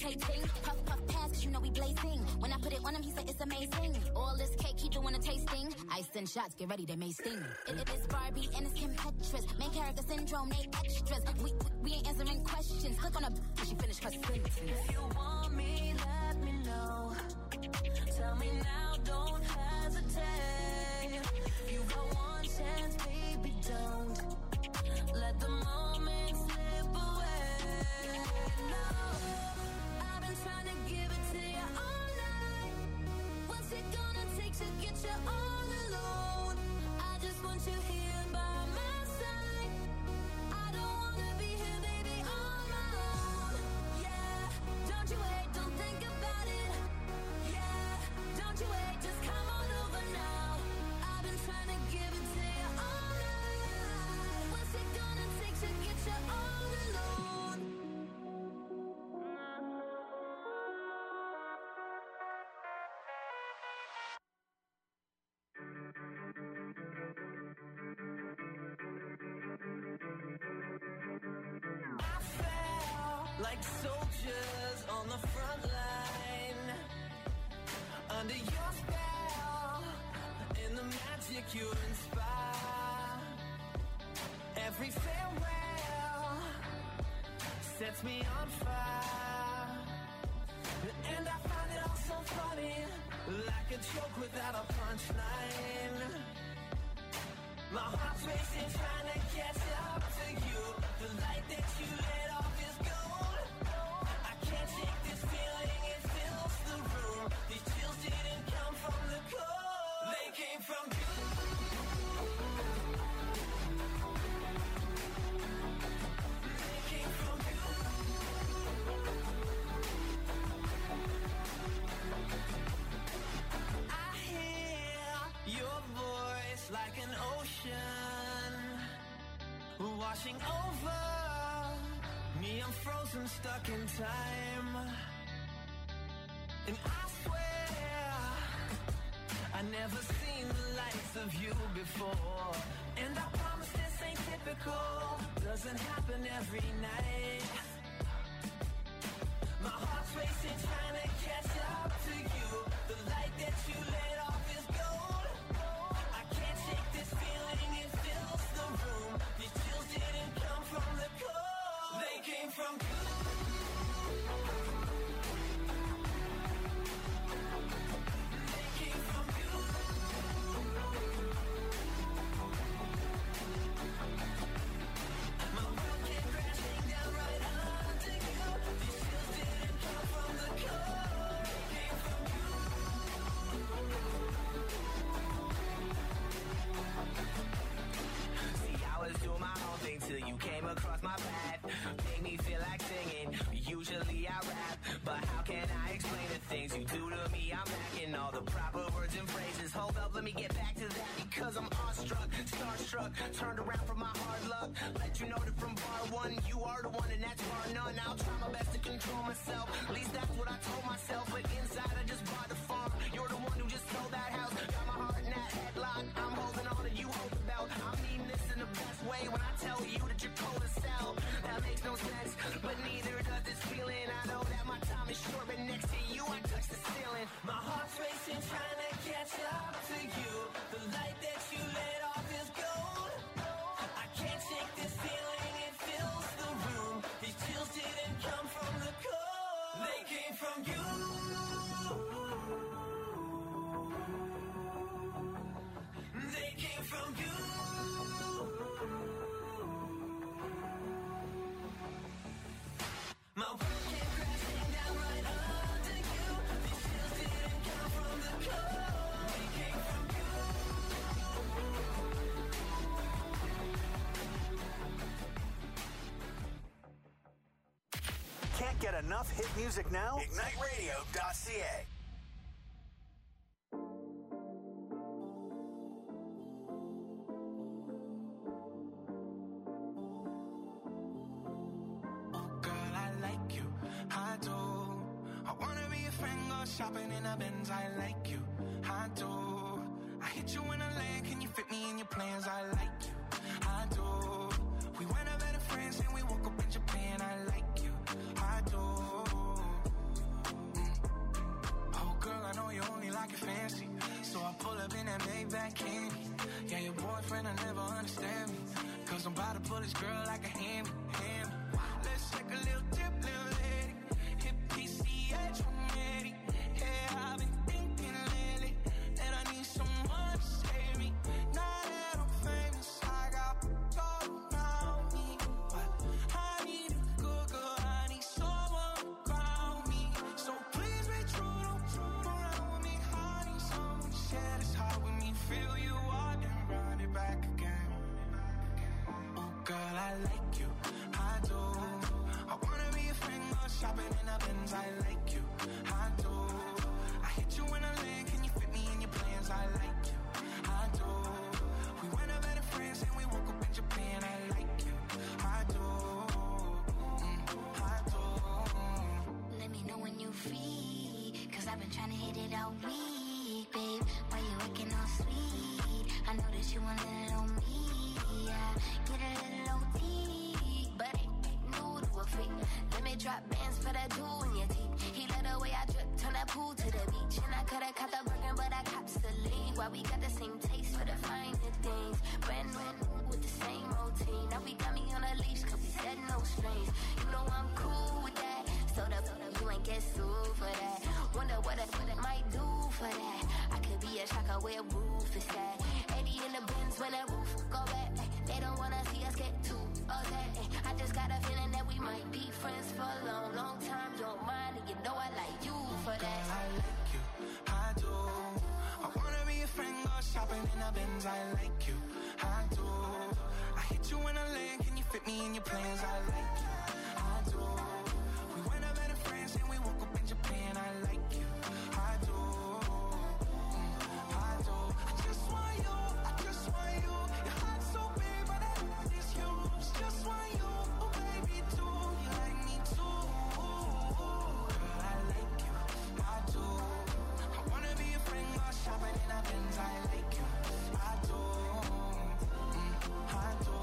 meditating. Puff, puff, pass, cause you know we blazing. When I put it on him, he said it's amazing. All this cake, he doing a tasting. Ice and shots, get ready, they may sting. It is Barbie and it's Kim Petras. Main character syndrome, they extras. We ain't answering questions. Click on her, she finished her sentence. If you want me, let me know. Tell me now, don't hesitate. You got one chance, baby, don't let the moment slip away. No, I've been trying to give it to you all night. What's it gonna take to get you all alone? I just want you here by my side. I don't wanna be here, baby, on my own. Yeah, don't you wait, don't think about it. Yeah, don't you wait, just come on over now. I've been trying to give it to you all night. What's it gonna take to get you all alone? I felt like soldiers on the front line, under your spell, in the magic you inspire. Every farewell sets me on fire, and I find it all so funny, like a joke without a punchline. My heart's racing, trying to catch up to you. The light that you lit off is gold. I can't shake this feeling, it fills the room. These chills didn't come from the cold, they came from you. They came from you. I hear your voice like an ocean washing over me. I'm frozen, stuck in time, and I swear I never seen the likes of you before. And I promise this ain't typical, doesn't happen every night. My heart's racing, trying to catch up to you. The light that you lit off is gold. I can't shake this feeling, it fills the room. These chills didn't come from the cold, they came from you. They came from you. My world came crashing down right under you. These chills didn't come from the cold, they came from you. See, I was doing my own thing till you came across my path. Made me feel like singing, usually I rap, but how can I explain the things you do to me? I'm lacking all the proper words and phrases. Hold up, let me get back to that, because I'm awestruck, starstruck, turned around from my hard luck. Let you know that from bar one, you are the one and that's bar none. I'll try my best to control myself, at least that's what I told myself. But inside I just bought the farm, you're the one who just sold that house. Got my heart in that headlock, I'm holding on and you hold the belt. I mean this in the best way when I tell you that you're cold as hell. That makes no sense, but neither does this feeling. I know that my time is short, but next to you I touch the ceiling. My heart's racing, trying to catch up to you. The light that you lit off is gold. I can't shake this feeling, it fills the room. These chills didn't come from the cold, they came from you. They came from you. My world came crashing down right under you. These chills didn't come from the cold, they came from you. Can't get enough hit music now? IgniteRadio.ca. Shopping in a Benz, I like you, I do. I hit you in a land, can you fit me in your plans? I like you, I do. We went out better friends and we woke up in Japan, I like you, I do. I get fancy. So I pull up in that Maybach candy. Yeah, your boyfriend, I never understand me. Cause I'm about to pull this girl like a hand. Let's take a little dip, little lady. Hit PCH from Eddie. Yeah, I've been thinking lately that I need someone to save me. Now that I'm famous, I got gold around me. But I need a good girl, I need someone around me. So please be true, don't around with me. I need someone to share this heart with me. Feel you out and run it back again. Oh girl, I like you, I do. I wanna be a friend, go shopping in a Benz. I like you, I do. I hit you in a lane, can you fit me in your plans? I like you, I do. We went up better friends and we woke up in Japan. I like you, I do. I do. Let me know when you free, cause I've been trying to hit it all week, babe. Why you acting all sweet? I know that you want a little me, yeah. Get a little OT, but ain't new to a freak. Let me drop bands for that jewel in your teeth. He let the way I drip, turn that pool to the beach. And I coulda caught the Birkin, but I cops the lead. Why we got the same taste for the finer things. Brand new with the same routine. Now we got me on a leash, cause we said no strings. You know I'm cool with that. So you ain't get sued for that. Wonder what it might do for that. I could be a shocker where roof is at. 80 in the bins when that roof go back. They don't wanna see us get too upset. I just got a feeling that we might be friends for a long, long time. Don't mind, and you know I like you for that. Girl, I like you, I do. I wanna be a friend, go shopping in a Benz. I like you, I do. I hit you in a lane, can you fit me in your plans? I like you, I do. We went up better friends and we woke up in Japan. I like you, I do. I do. I just want you, I just want you. Your heart's so big, but that heart is huge. Just want you, oh baby, too. You like me too. Girl, I like you, I do. I wanna be a friend, go shopping in a Benz. I like you, I do. I do.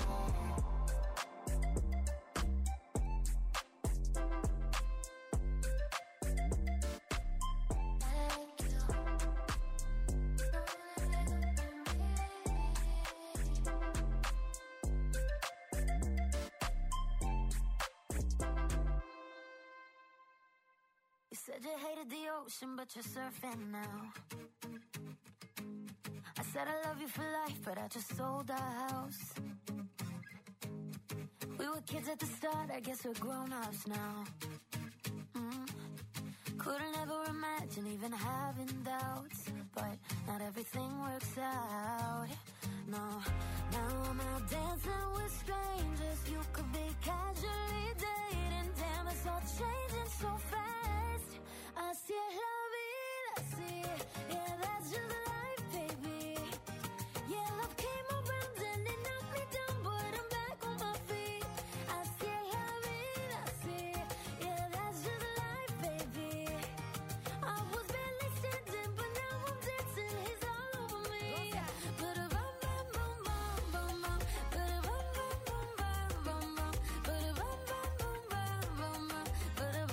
You said you hated the ocean, but you're surfing now. I said I love you for life, but I just sold our house. We were kids at the start, I guess we're grown-ups now. Couldn't ever imagine even having doubts, but not everything works out. No, now I'm out dancing with strangers. You could be casually dating. Damn, it's all changing so fast. Así es la vida, así. Yeah, that's just life, baby. Yeah, love came around and it knocked me down, but I'm back on my feet. Así es la vida, así. Yeah, that's just life, baby. I was barely standing, but now I'm dancing. He's all over me. But a bum bum bum bum bum bum. But a bum bum bum bum bum bum. But a bum bum bum bum bum bum. But a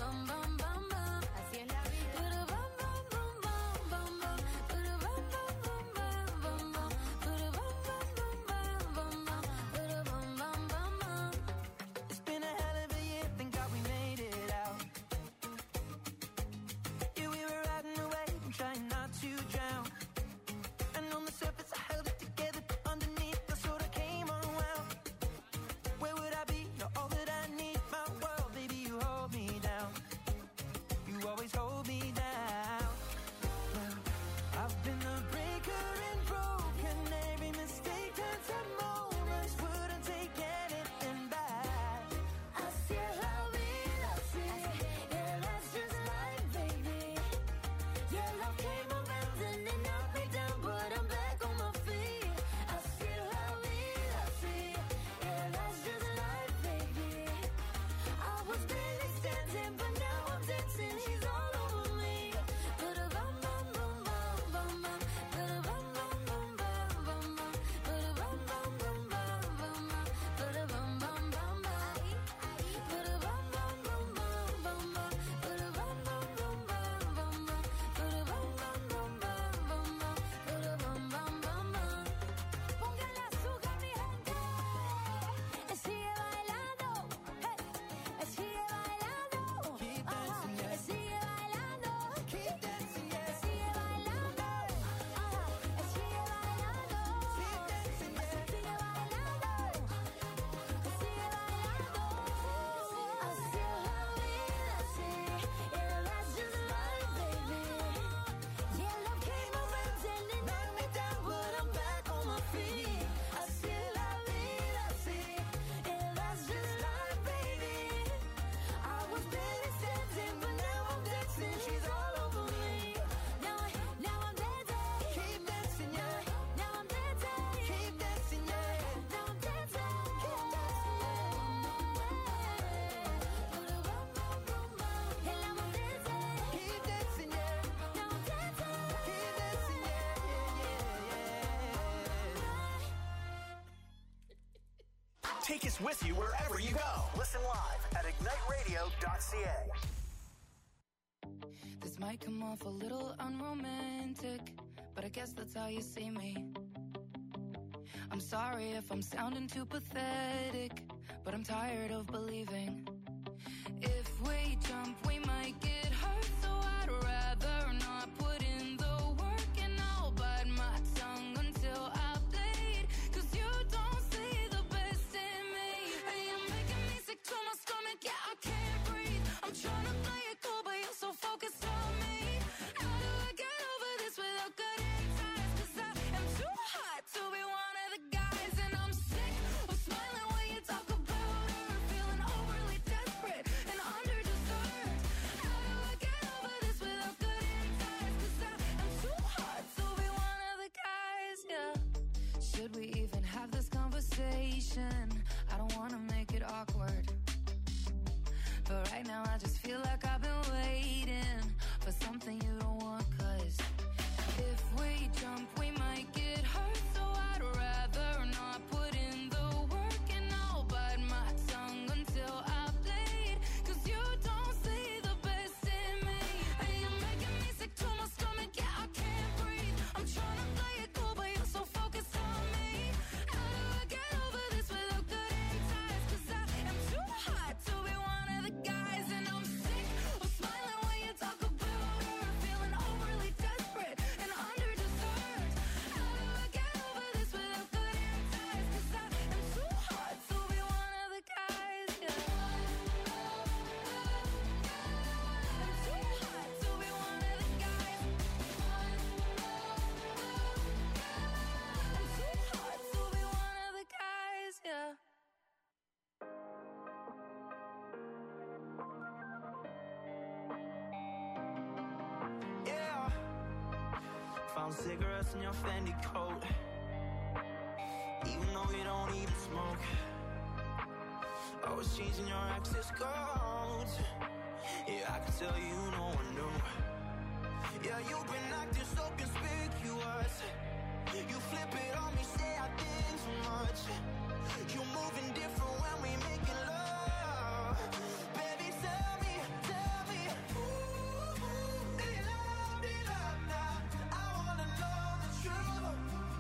Take us with you wherever you go. Listen live at igniteradio.ca. This might come off a little unromantic, but I guess that's how you see me. I'm sorry if I'm sounding too pathetic, but I'm tired of believing. If we jump, we might get hurt, so I'd rather not put in the work, and I'll bite my tongue until I bleed, 'cause you don't see the best in me. Hey, you're making me sick to my stomach, yeah, I can't breathe. I'm trying to play it cool, but you're so focused on me. How do I get over this without cutting ties? 'Cause I am too hot to be one of the guys, and I'm sick of smiling when you talk about her, feeling overly desperate and underdeserved. How do I get over this without cutting ties? 'Cause I am too hot to be one of the guys, yeah. Should we even have this conversation? I don't wanna make it awkward, but right now I just feel like I've been waiting for something you don't want, 'cause if we jump, we might get hurt, so I'd rather not put in the work, and I'll bite my tongue until I bleed, 'cause you don't see the best in me. Hey, you're making me sick to my stomach, yeah, I can't breathe. I'm trying to play it cool, but you're so focused on me. How do I get over this without cutting ties? 'Cause I am too hot to be one of the guys, and I'm sick of smiling when you talk about her, feeling overly desperate and underdeserved. How do I get over this without cutting ties? 'Cause I am too hot to be one of the guys, yeah. I'm too hot to be one of the guys. I'm too hot to be one of the guys, yeah. Yeah. Found cigarettes in your Fendi coat, even though you don't even smoke. I was changing your access codes. Yeah, I can tell you no one knew. Yeah, you've been acting so conspicuous. You flip it on me, say I think too much. You're moving different when we making love. Baby, tell me, ooh, do you love now? I wanna know the truth.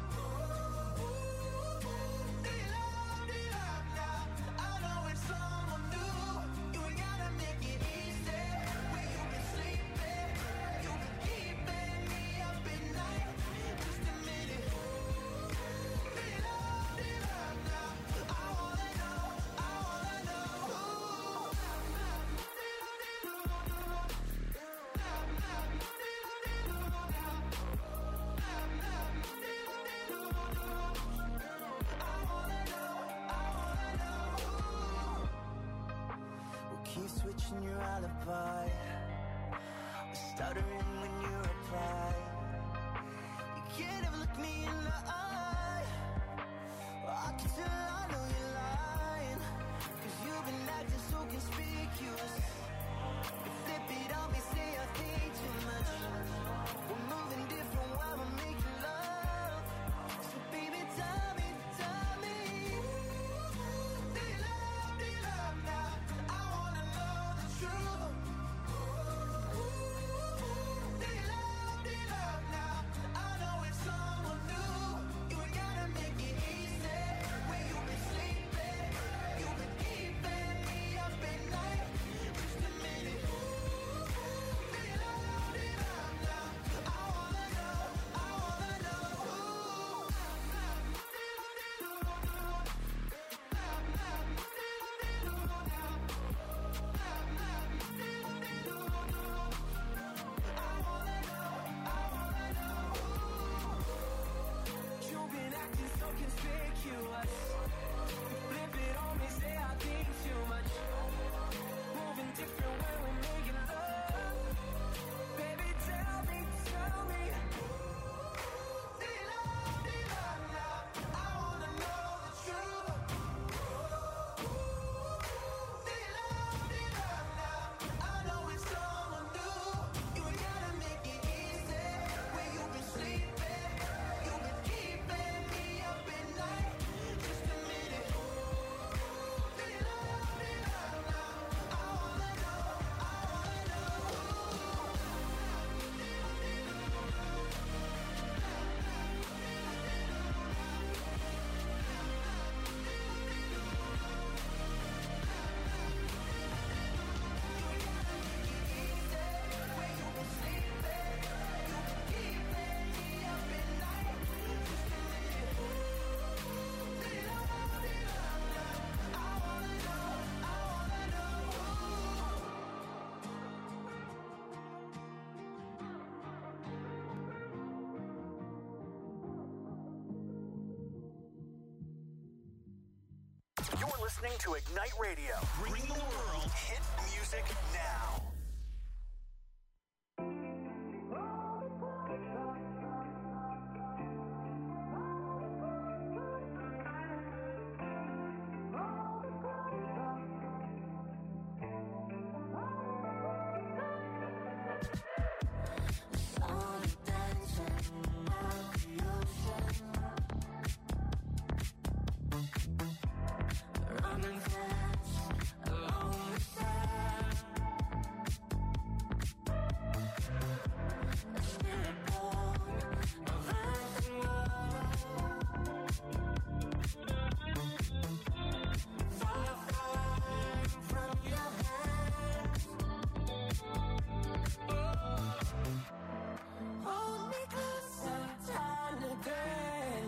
Ooh, do you love now? I know it's someone new. You ain't gotta make it easy. Where you been sleeping? You been keeping me up at night. Just a minute. Do you love now? I wanna know. We'll keep switching your alibi. We're stuttering when you reply. You can't ever look me in the eye. Well, I can tell I know you're lying, 'cause you've been acting so conspicuous. You flip it on me, say I think too much. We're moving different while we're making love. So baby, tell me, do you love now? I wanna know the truth. Ooh, You're listening to Ignite Radio. Bring the world hit music now. Hold me closer, time to dance.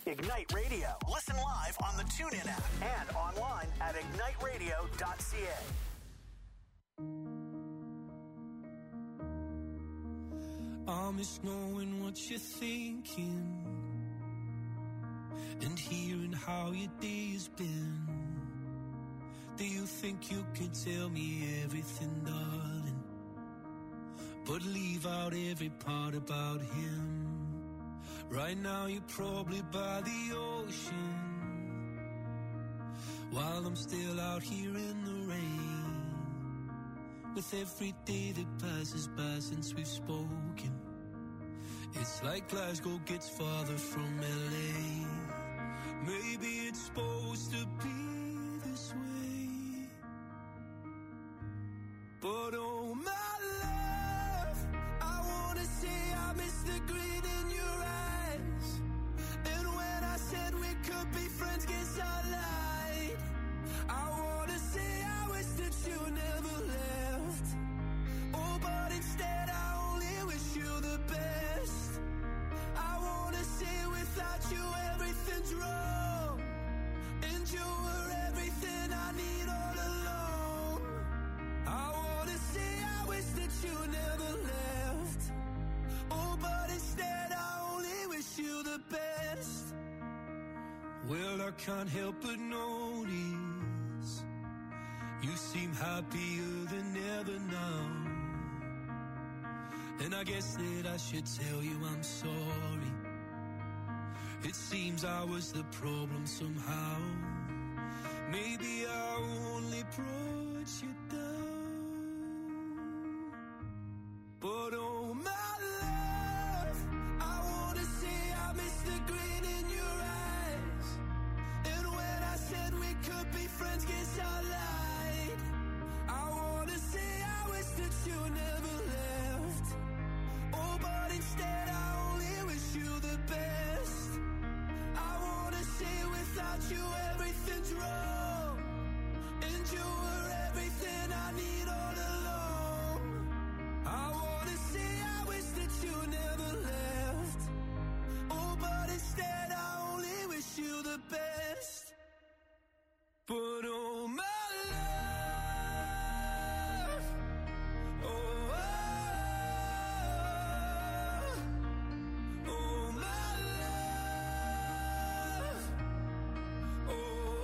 Ignite Radio. Listen live on the TuneIn app and online at igniteradio.ca. I miss knowing what you're thinking and hearing how your day has been. Do you think you can tell me everything, darling, but leave out every part about him? Right now you're probably by the ocean, while I'm still out here in the rain. With every day that passes by since we've spoken, it's like Glasgow gets farther from LA. Maybe it's supposed to be this way, but oh my love, I wanna say I miss the green in your eyes. And when I said we could be friends, guess I lied. I wanna say I wish that you never left. Oh, but instead I only wish you the best. I wanna say without you everything's wrong, and you were everything I need all along. I wanna say I wish that you never left. Oh, but instead I only wish you the best. Well, I can't help but notice you seem happier than ever now. And I guess that I should tell you I'm sorry. It seems I was the problem somehow. Maybe I only brought you down. But oh my love, I wanna say I miss the green in your eyes. And when I said we could be friends, guess I lied. I wanna say I wish that you never left. Oh, but instead I only wish you the best. I wanna say without you everything's wrong, and you were everything I need all along. I wanna say I wish that you never left. Oh, but instead I only wish you the best. But oh my love, oh, oh my love, oh,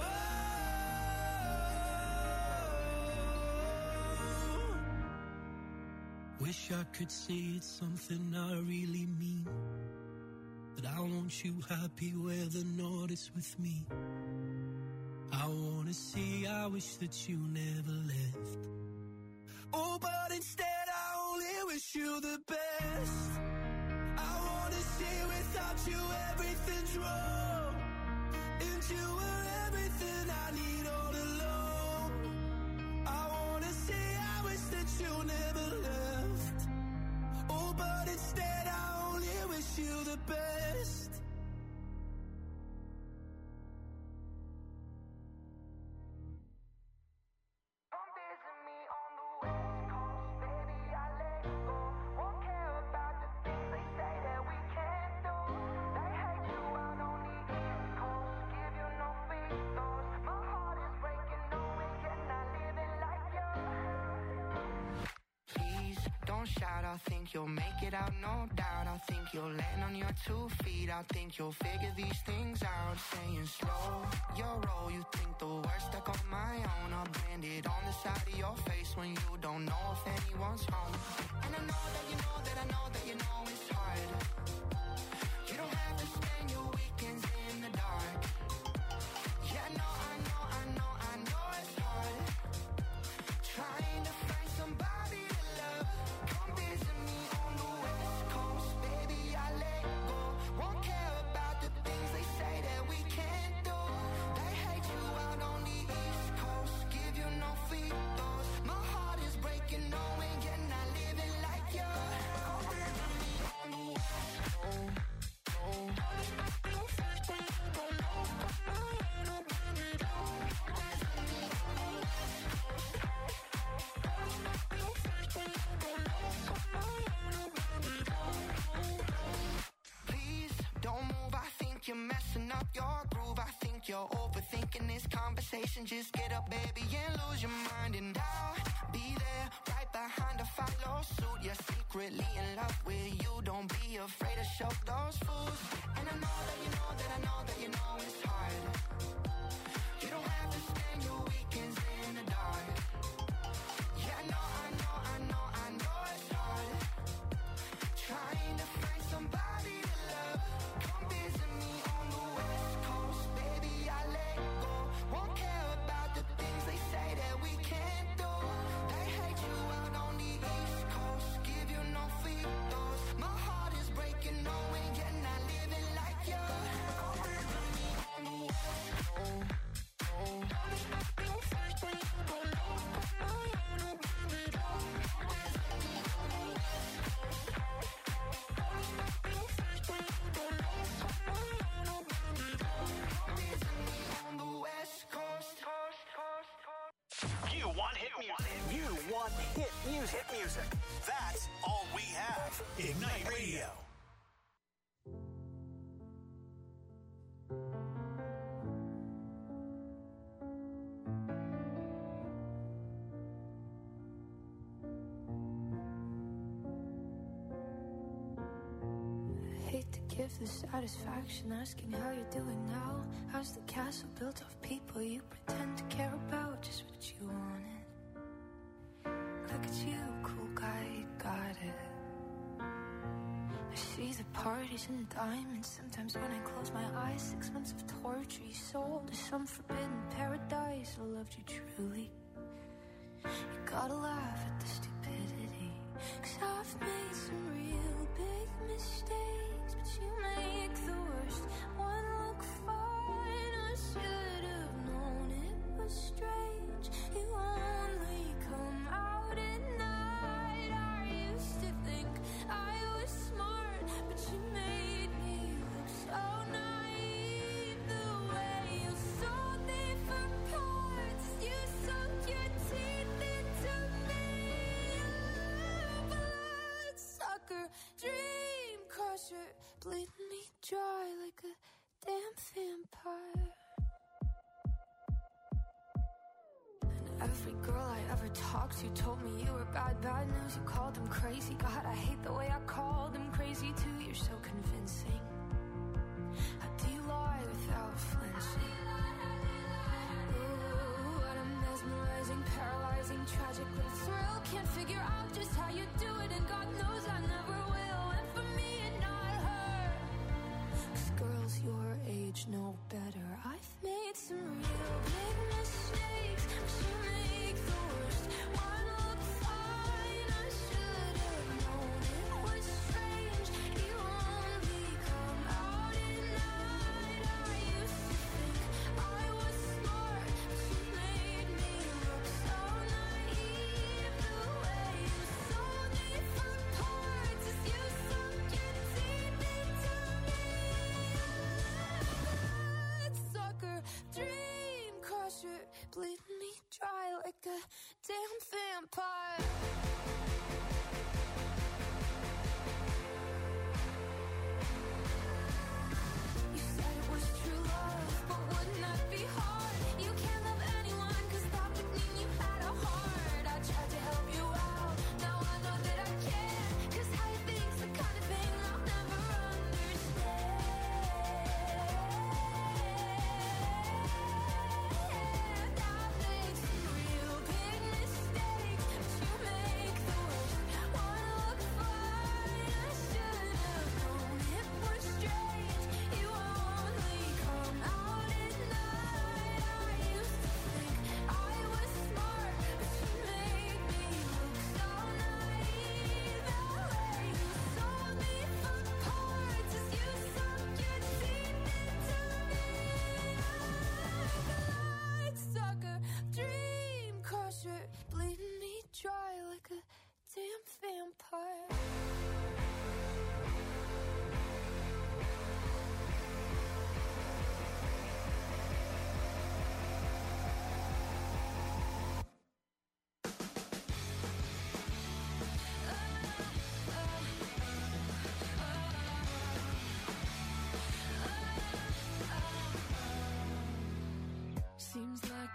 wish I could say it's something I really mean, that I want you happy where the north is with me. I wanna say I wish that you never left. Oh, but instead I only wish you the best. I wanna say without you everything's wrong, and you were everything I need all along. I wanna say I wish that you never left. Oh, but instead I only wish you the best. Shout, I think you'll make it out, no doubt. I think you'll land on your 2 feet. I think you'll figure these things out. Saying slow your roll, you think the worst stuck on my own. I'll brand it on the side of your face when you don't know if anyone's home. And I know that you know that I know that you know it's hard. You don't have to spend your weekends in the dark. Yeah, no, I know it's hard. Trying to find somebody to love. Come visit me on the West Coast, baby, I let go. Won't care about the things they say that we can't do. They hate you out on the East Coast, give you no free throws. My heart is breaking, knowing you're not living like you. Come visit me on like you're overthinking this conversation. Just get up, baby, and lose your mind. And I'll be there right behind to follow suit. You're secretly in love with you. Don't be afraid to show those fools. And I know that you know that I know that you know it's hard. You don't have to spend your weekends in the dark. Yeah, I know it's hard. Trying to find somebody to love. Come visit me on the West Coast, baby, I let go. Won't care about the things they say that we can't do. They hate you out on the East Coast, give you no free throws. My heart is breaking, knowing you're not living like you. Come visit me on the West Coast. You want hit music. You want hit music. That's all we have. Ignite Radio. Hate to give the satisfaction asking how you're doing now. How's the castle built of people you pretend to care about? Just what you wanted. Look at you, cool guy, you got it. I see the parties and diamonds. Sometimes when I close my eyes, 6 months of torture you sold to some forbidden paradise. I loved you truly. You gotta laugh at the stupidity, 'cause I've made some real big mistakes, but you make the worst one look fine. I should have known it was strange. You only come out at night. I used to think I was smart, but you made me look so naive. The way you sold me for parts, you sunk your teeth into me. Bloodsucker, dream crusher, bleeding me dry like a damn vampire. And every girl I ever talked to told me you were bad news. You called them crazy. God, I hate the way I called them crazy too. You're so convincing. How do you lie without flinching? Ooh, what a mesmerizing, paralyzing, tragic little thrill. Can't figure out just how you do it, and God knows I never will. And for me and not her, 'cause girls your age know better. I've made some real big mistakes, but you make the worst one look fine. I should have known it was strange. You only come out at night. I used to think I was smart, but you made me look so naive. The way you sold me for parts is you sunk your teeth into me. Bloodsucker, dream crusher, bleeding me dry like a damn vampire. You said it was true love, but wouldn't that be hard? You can't love anyone, 'cause that would mean you had a heart. I tried to help you out, now I know that I can't, 'cause how you think's the kind of thing I'll never understand. I've made some real big mistakes, but you made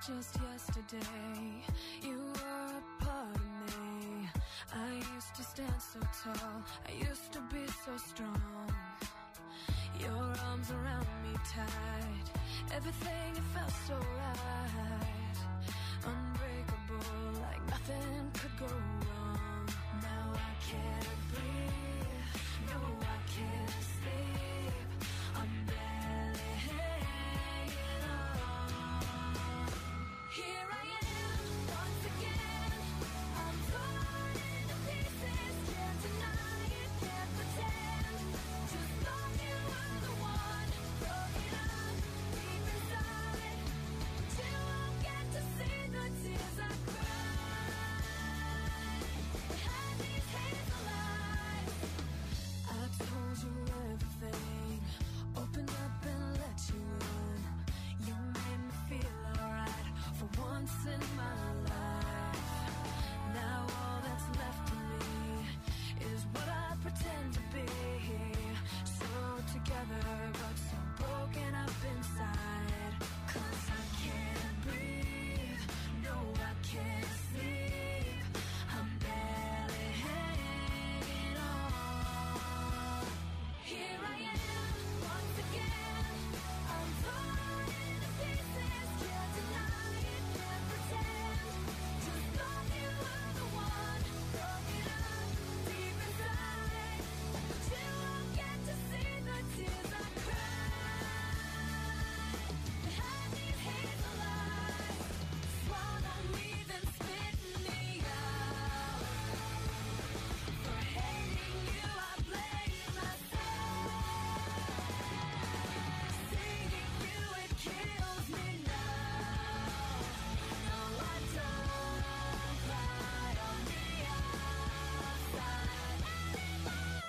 Just yesterday, you were a part of me. I used to stand so tall, I used to be so strong. Your arms around me tight, everything, it felt so right. Unbreakable, like nothing could go wrong. Now I can't breathe, no I can't sleep. I'm barely hanging on. Here I am, once again. I'm torn into pieces, can't deny it, can't pretend. Just thought you were the one, broken up deep inside. But you won't get to see the tears I cried behind these hazel eyes. I told you everything, opened up and let you in. You made me feel alright for once in my life. Now all that's left of me is what I pretend to be. So together but so broken up inside. 'Cause I can't breathe, no I can't sleep. I'm barely hanging on. Here I am, once again. I'm torn into pieces, can't deny it, can't pretend. Just thought you were the one, broken up deep inside. But you won't get to see the tears I cried behind these hazel eyes. Swallow me, then spit me out. For hating you, I blame myself. Seeing you, it kills me now. No, I don't cry on the outside anymore.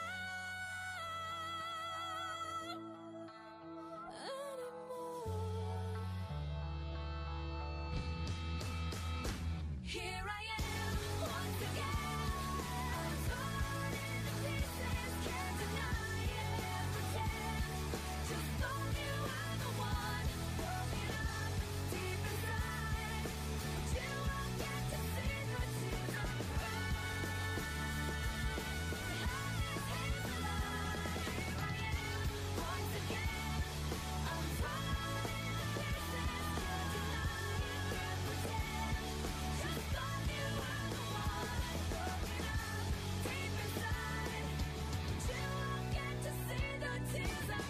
Here I am, once again. I'm torn into pieces, can't deny it, can't pretend. Just thought you were the one, broken up deep inside. But you won't get to see the tears I cried behind these hazel eyes. Here I am, once again. I'm torn into pieces, can't deny it, can't pretend. Just thought you were the one, broken up deep inside. But you won't get to see the tears I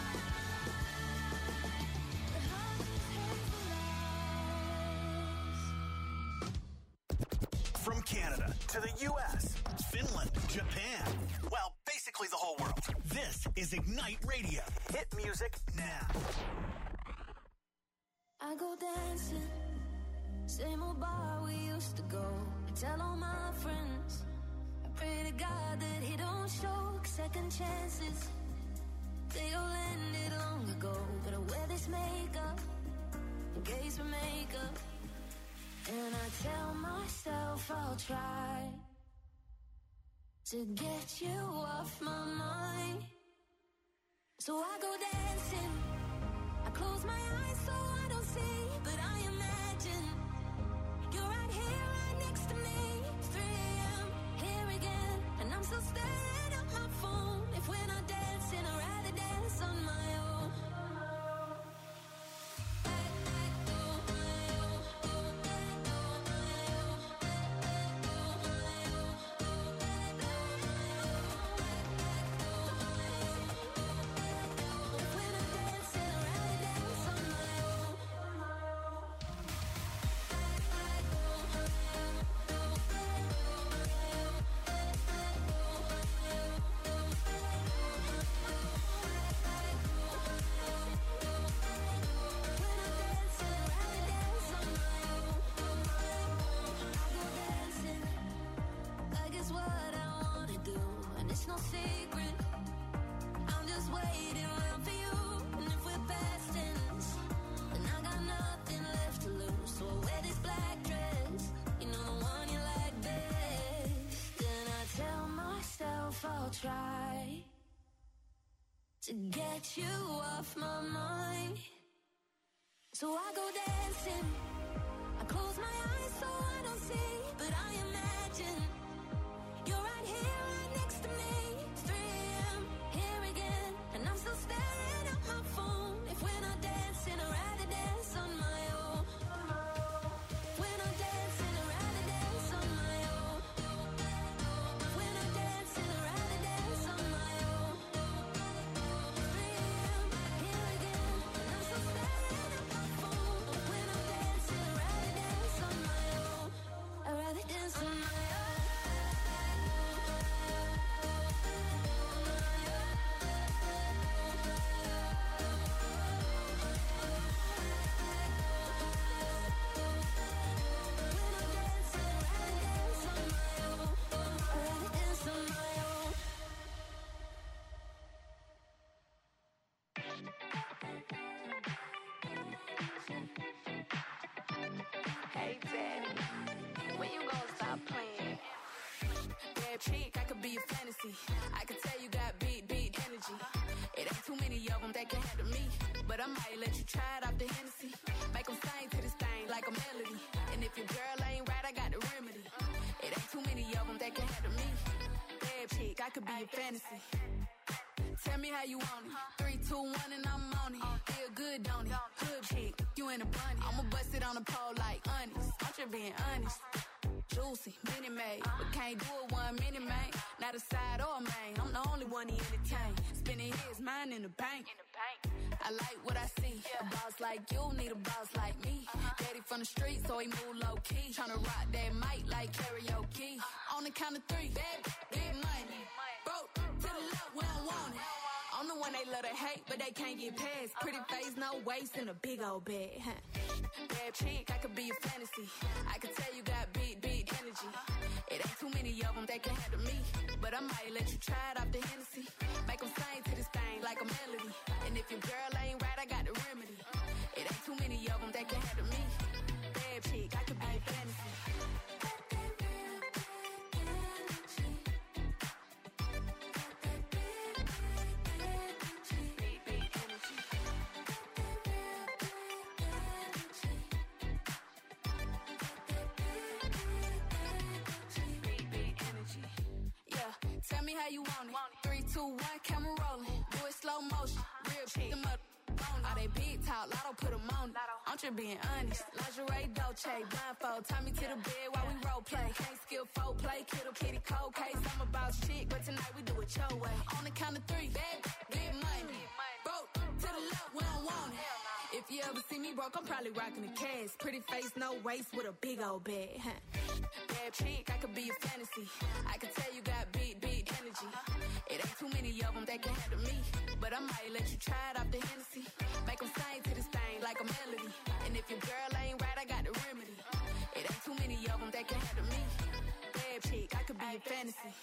cried behind these hazel eyes. From Canada to the U.S., Finland, Japan, well, basically the whole world. This is Ignite Radio. Hit music now. I go dancing, same old bar we used to go. I tell all my friends, I pray to God that he don't show second chances. They all ended long ago, but I wear this makeup in case we make up. And I tell myself I'll try to get you off my mind. So I go dancing, I close my eyes so I don't see, but I imagine you're right here, right next to me. 3 a.m., here again, and I'm still staring at my phone. If we're not dancing, I'd rather dance on my own. Try to get you off my mind. So I go dancing, You're right here, right next to me. It's 3 a.m. here again, and I'm still staring at my phone. If we're not dancing, I'd rather dance on my own. If we're not dancing, I'd rather dance on my own. If we're not dancing, I'd rather dance on my own. 3 a.m. here again, and I'm still staring at my phone. If we're not dancing, I'd rather dance on my own. I'd rather dance on my own. Hey, Daddy, when you gonna stop playing? Bad chick, I could be a fantasy. I could tell you got beat energy. It ain't too many of them that can handle me, but I might let you try it off the Hennessy. Make them sing to this thing like a melody. And if your girl ain't right, I got the remedy. It ain't too many of them that can handle me. Bad chick, I could be a fantasy. Tell me how you want it. 3, 2, 1, and I'm on it. Feel good, don't it? Good chick, you in a bunny. I'ma bust it on the pole like honest. I'm just being honest. Juicy, mini made, but can't do it 1 minute, man. Not a side or a main. I'm the only one he entertain. Spending his mind in the bank. I like what I see. A boss like you need a boss like me. Daddy from the street, so he move low key. Tryna rock that mic like karaoke. On the count of 3, big money. Broke to the left, we don't want it. I'm the one they love to hate, but they can't get past. Pretty face, no waist, and a big old bag. Bad chick, I could be a fantasy. I could tell you got beat energy. It ain't too many of them that can handle me, but I might let you try it off the Hennessy. Make them sing to this thing like a melody. And if your girl ain't right, I got the remedy. It ain't too many of them that can handle me. Bad chick, I could be a fantasy. Tell me how you want it. 3, 2, 1, camera rolling. Do it slow motion. Real chick, them up. All they big talk, lotto put them on it. I'm just being honest. Lingerie, Dolce, blindfold. Tie me to the bed while we role play. Can't skill folk play, kiddo, kitty, cold case. I'm about shit, but tonight we do it your way. On the count of 3, big money. Broke to the left, we don't want it. If you ever see me broke, I'm probably rocking a cast. Pretty face, no waist, with a big old bag. Bad chick, I could be a fantasy. I could tell you got beat energy. It ain't too many of them that can handle me, but I might let you try it off the Hennessy. Make them sing to this thing like a melody. And if your girl ain't right, I got the remedy. It ain't too many of them that can handle me. Bad chick, I could be a fantasy.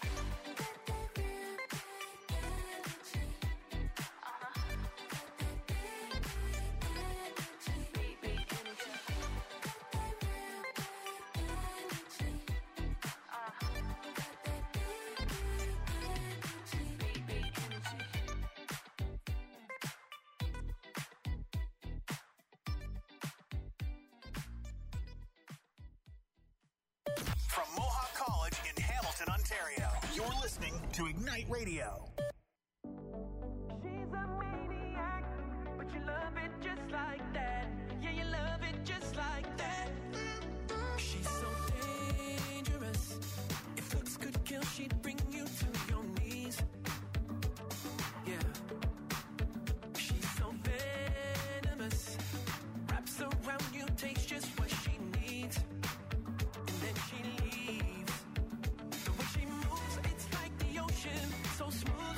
From Mohawk College in Hamilton, Ontario, you're listening to Ignite Radio. She's a maniac, but you love it just like that. Yeah, you love it just like that. She's so dangerous. If looks could kill, she'd bring you to your knees. Yeah. She's so venomous. Wraps around you, takes just what she needs. And then she leaves. The way she moves, it's like the ocean. So smooth.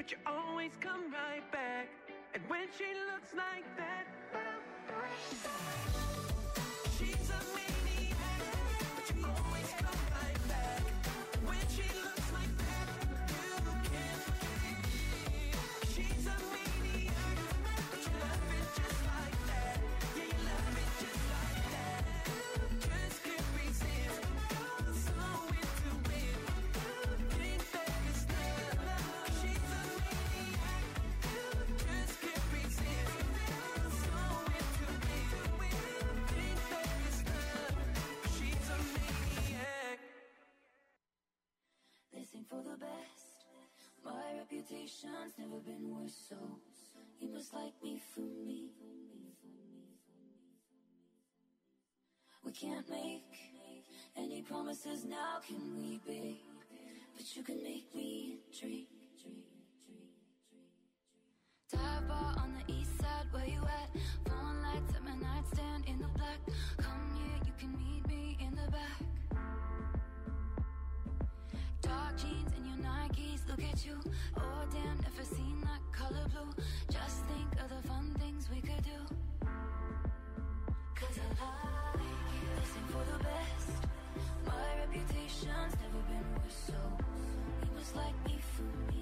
but you always come right back. And when she looks like that, she's a maniac, but you always come right back. When she looks like that, you can't forget. She's a maniac, but you love it just like that. Yeah, you love it just like that. Just can't resist. You're so into it. Think that it's love. She's a maniac. Just can't resist. You're so into it. Think that it's love. She's a maniac. Listen for the best. My reputation's never been worse, so you must like me for me. We can't make any promises now, can we, babe? But you can make me dream. Dive bar on the east side, where you at? Phone lights at my nightstand in the black. Come here, you can meet me in the back. Dark jeans and your Nikes, look at you. Oh damn, never seen that color blue. Just think of the fun things we could do. Cause I like you. Listen for the best. My reputation's never been worse, so you must like me for me.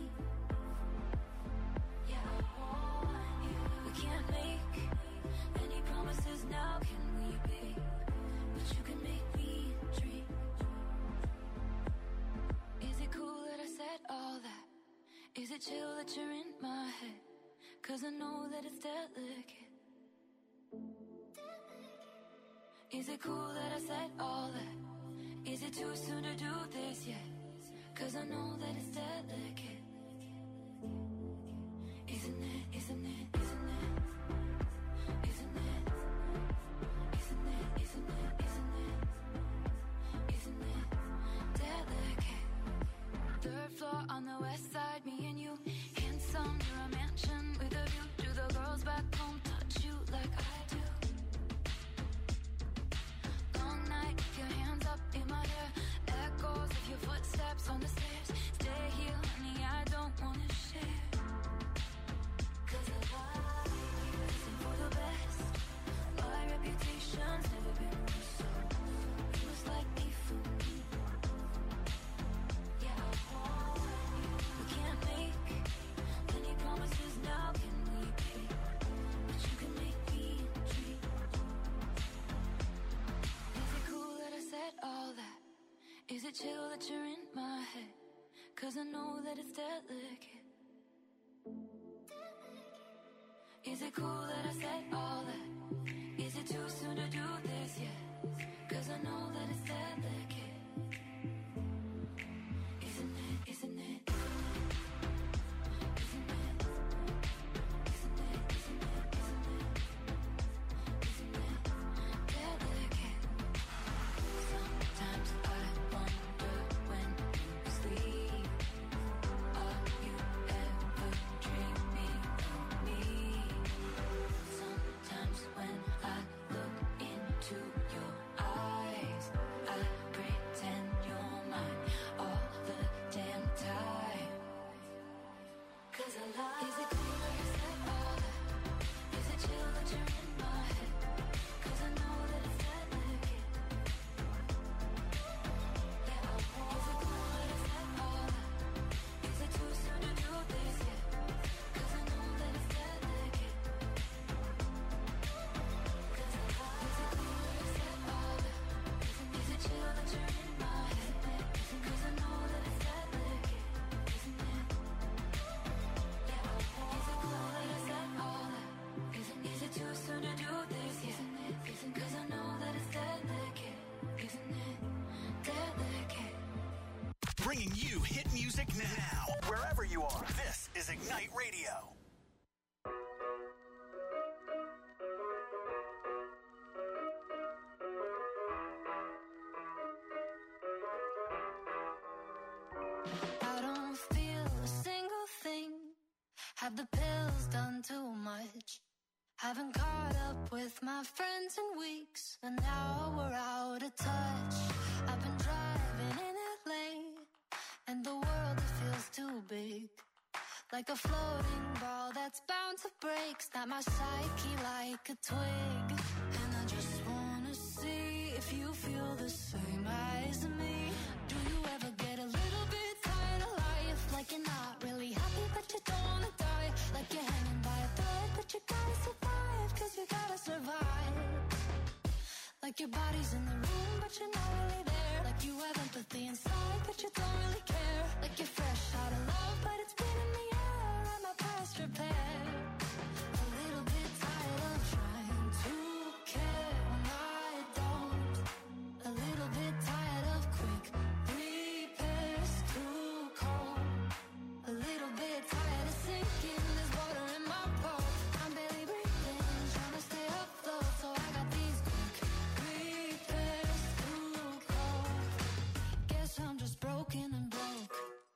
Yeah, I want you. We can't make any promises now, can we, babe? But you can make me dream. Is it cool that I said all that? Is it chill that you're in my head? Cause I know that it's delicate. Is it cool that I said all that? Is it too soon to do this yet? Cause I know that it's delicate. Isn't it, isn't it, isn't it? Isn't it? Isn't it, isn't it, isn't it? Isn't it delicate? Third floor on the west side, me and you. Handsome, you're a mansion with a view. Do the girls back home touch you like I do? Long night, your hands up in my hair. Echoes of your footsteps on the stairs. Stay here, honey, I don't wanna share. Cause I like you. Listen for the best. My reputation's never been worse, so you must like me for me. Yeah, I want you. We can't make any promises now, can we, babe? But you can make me dream. Is it cool that I said all that? Is it chill that you're in my head? Cause I know that it's delicate. Is it cool that I said all that? Is it too soon to do this yet? Cause I know that it's delicate. Isn't it, isn't it, isn't it? Isn't it? Isn't it, isn't it, isn't it? Isn't it delicate? Sometimes I wonder when you sleep, are you ever dreaming of me? Sometimes when I look into your eyes, I pretend you're mine all the damn time. Cause I lie. Is it cool that I said all that? Is it chill that you're in my head? Cause I know that it's delicate. Yeah, I want. Is it cool that I said all that? Is it too soon to do this yet? Cause I know that it's delicate. Cause I lie. Is it cool that I said all that? Is it chill that you're in my head? Cause I know that it's delicate. Isn't it? Yeah, I want. Is it cool that I said all that? Is it too soon to do this yet? Cause I know that it's delicate. Isn't it delicate? Bringing you hit music now. Wherever you are, this is Ignite Radio. I don't feel a single thing. Have the pills done too much? Haven't caught up with my friends in weeks, and now we're out of touch. I've been driving in LA, and the world it feels too big. Like like a floating ball that's bound to break. Snap my psyche like a twig. And I just wanna see if you feel the same as me. Do you ever get a little bit tired of life? Like you're not really happy but you don't wanna die. Like you're hanging by a thread but you gotta survive, cause you gotta survive. Like your body's in the room but you're not really there. Like you have empathy inside but you don't really care. Like you're fresh out of love but it's been in the air. I'm not past repair. A little bit tired of trying to care when I don't. A little bit tired of quick repairs, too cold. A little bit tired of sinking, there's water in my boat. I'm barely breathing, trying to stay afloat. So I got these quick repairs, too cold. Guess I'm just broken and broke.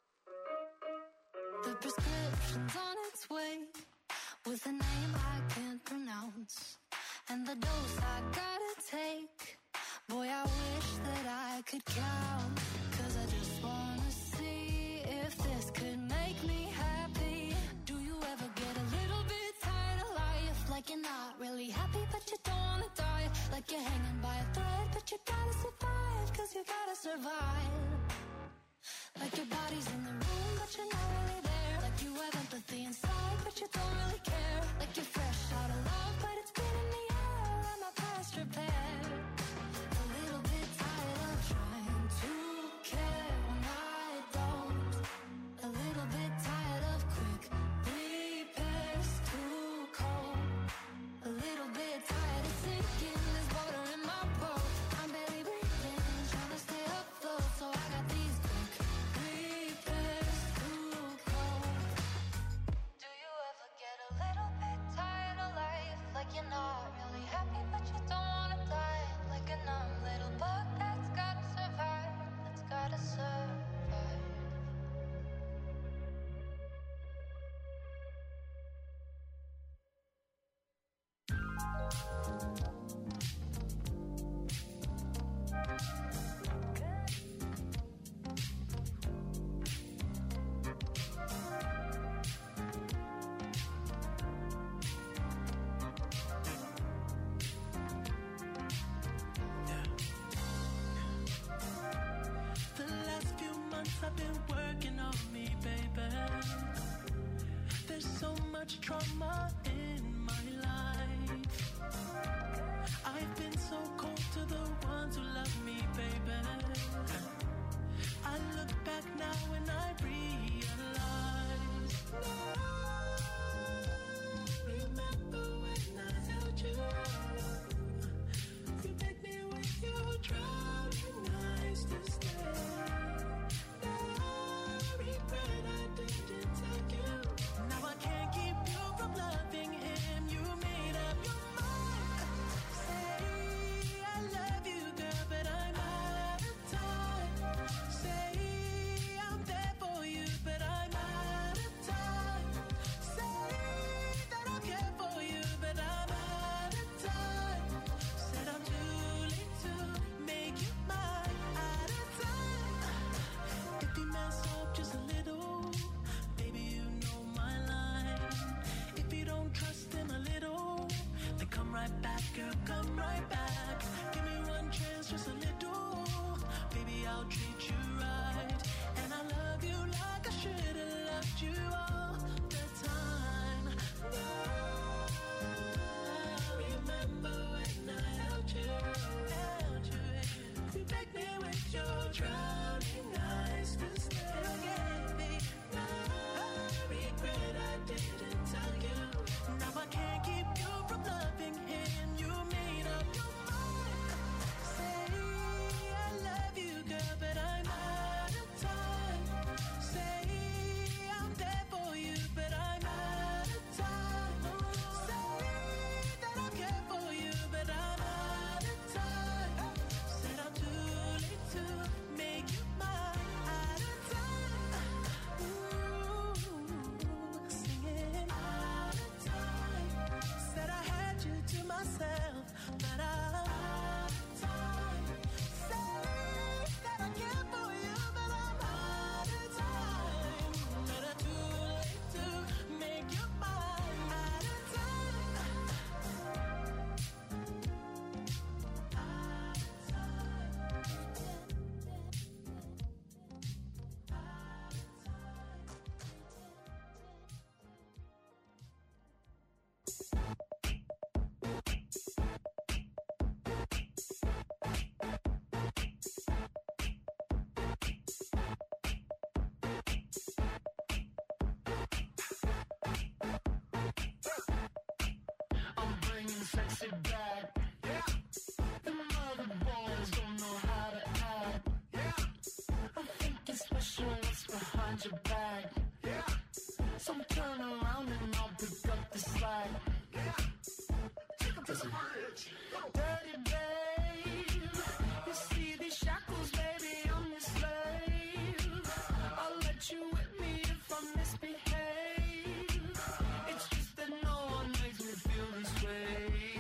The prescription's on its way, with a name I can't pronounce, and the dose I gotta take. Boy, I wish that I could count, cause I just wanna see if this could make me happy. Do you ever get a little bit tired of life? Like you're not really happy but you don't wanna die. Like you're hanging by a thread but you gotta survive, cause you gotta survive. Like your body's in the room but you're not really there. Like you have empathy inside but you don't really care. Like you're fresh out of love but it's been in the air. I'm not past repair. A little bit tired of trying to care when I don't. A little bit tired of quick repairs, too cold. A little bit tired of sinking, there's water in my boat. I'm barely breathing, trying to stay afloat. So I got these quick repairs, too cold. Do you ever get a little bit tired of life? Like you're not really happy but you don't wanna die. Like a numb little bug that's gotta survive, that's gotta survive. The last few months I've been working on me, baby. There's so much trauma in my life. I've been so cold to the ones who love me, baby. I look back now and I realize. Remember when I held you? You begged me with your drowning eyes to stay. Now I regret I didn't take you. Now I can't keep you from loving him. You made up your mind. Say I love you, girl, but I'm out of time. Say I'm there for you, but I'm out of time. Say that I care for you, but I'm out of time. Said I'm too late to make you mine. Out of time. If you mess up just a little, baby, you know my line. If you don't trust him a little, then come right back, girl, come right back. Give me one chance, just a little. Baby, I'll treat you right. And I love you like I should have loved you all the time. Now, remember when I held you? You begged me with your drowning eyes to stay. Now I regret I didn't tell you. Now I can't keep you from loving him. You made up your mind. Say I love you, girl, but I'm out of time. Say I'm there for you, but I'm out of time. Say that I care for you, but I'm out of time. Said I'm too late to make you mine. Out of time. Ooh, singing out of time. Said I had you to myself, but I'm out of time. Say that I care for you, but I'm out of time. But I'm too late to I'm bringing sexy back. Yeah. The mother boys don't know how to act. Yeah. I think it's special what's behind your back. Yeah. So turn around and I'll pick up the slack. Yeah. Take 'em to the bridge. Dirty babe. You see these shackles, baby, I'm your slave. I'll let you whip me if I misbehave. It's just that no one makes me feel this way.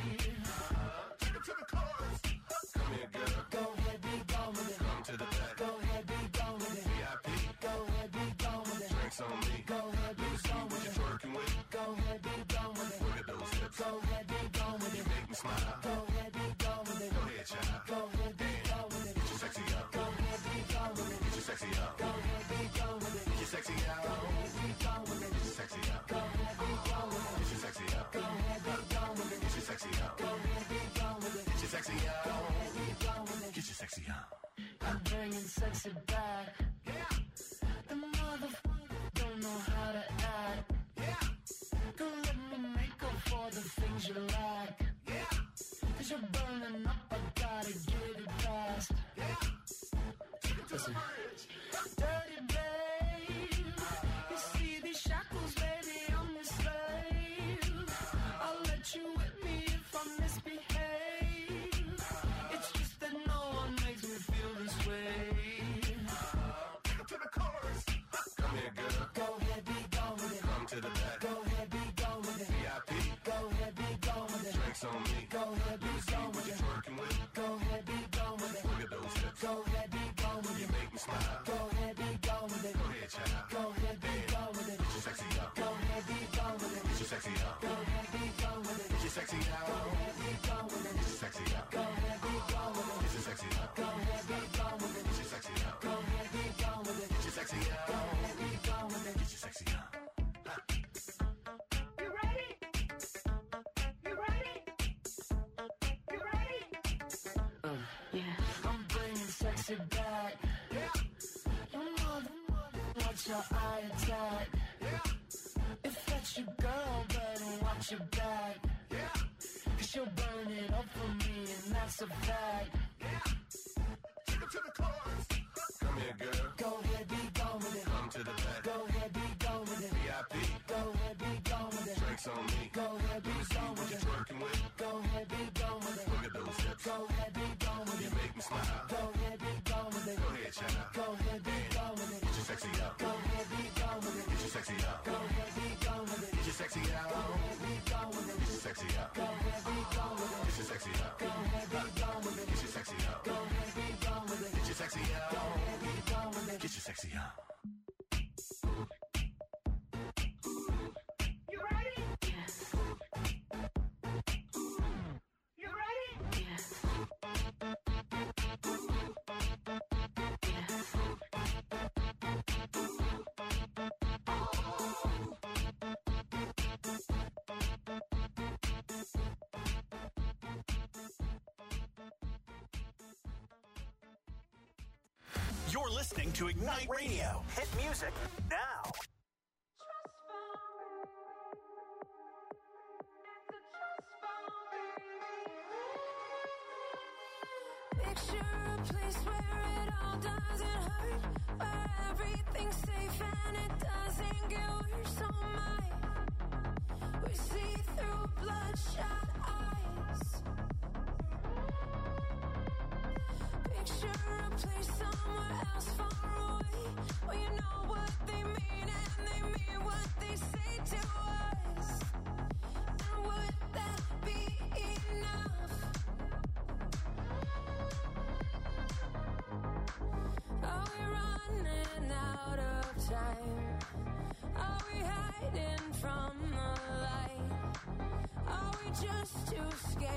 Take it to the chorus. Come here, girl. Go ahead, be gone with it. Come to the back. Go ahead, be gone with it. VIP. Go ahead, be gone with it. Drinks on me. Go ahead, be gone with it. Twerking with. Go ahead, be gone with it. Look at those hips. Go ahead, be gone with it. You make me smile. Go ahead, be gone with it. Go ahead, child. Go ahead, be gone with it. Get your sexy out. Go ahead, be gone with it. Get your sexy out. Go ahead, be gone with it. Get your sexy out. Go ahead, be gone with it. Get your sexy out. Go ahead, be gone with it. Get your sexy out. Go ahead, be gone with it. Get your sexy out. Go ahead, be gone with it. Get your sexy out. Go ahead, be gone with it. Get your sexy out. I'm bringing sexy back. Yeah. The motherfucker don't know how to act. Yeah. Go let me make up for the things you lack. Yeah. 'Cause you're burning up, I gotta get it fast. Yeah. Take it to the bridge. Dirty babe. You see these shackles, baby, I'm your slave. I'll let you whip me if I misbehave. It's just that no one makes me feel this way. Take it to the chorus. Come here, girl. Go ahead, be gone with it. Come to the back. Go ahead, be gone with it. VIP. Go ahead, be gone with it. Drinks on me. Go ahead, be gone with it. Twerking with. Go ahead, be gone with it. Look at those hips. Go ahead, be gone with it. You make me smile. Go ahead, be gone with it. Go ahead, child. Go ahead, be gone with it. Get your sexy out. Go ahead, be gone with it. Get your sexy out. Go ahead, be gone with it. Get your sexy out. Go ahead, be gone with it. Get your sexy out. Go ahead, be gone with it. Get your sexy out. Go ahead, be gone with it. Get your sexy out. Go ahead, be gone with it. Get your sexy out. Go ahead, be gone with it. Get your sexy out. You ready? You ready? You ready? I'm bringing sexy back. Yeah. Your mother, watch your eye attack. Yeah. If that's your girl, better watch your back. Yeah. 'Cause she'll burn it up for me, and that's a fact. Yeah. Take it to the chorus. Come here, girl. Go ahead, be gone with it. Come to the back. Go ahead, be gone with it. VIP. Go ahead, be gone with it. Drinks on me. Go ahead, be gone with it. Twerking with. Go ahead, be gone with it. Look at those hips. Go ahead, be gone with it. You make me smile. Go ahead, be gone with it. Go ahead, child. Go ahead, be gone with it. Get your sexy out. Go ahead, be gone with it. Get your sexy out. Go ahead, be gone with it. Get your sexy out. Go ahead, be gone with it. Get your sexy out. Go ahead, be gone with it. Get your sexy out. Go ahead, be gone with it. Get your sexy out. Go ahead, be gone with it. Get your sexy out. Go ahead, be gone with it. Get your sexy out. You ready? You ready? You're listening to Ignite Radio. Hit music now. Picture a place where it all doesn't hurt, where everything's safe and it doesn't get worse. Oh my, we see through bloodshot eyes. Picture a place somewhere else far away, where you know what they mean and they mean what they say to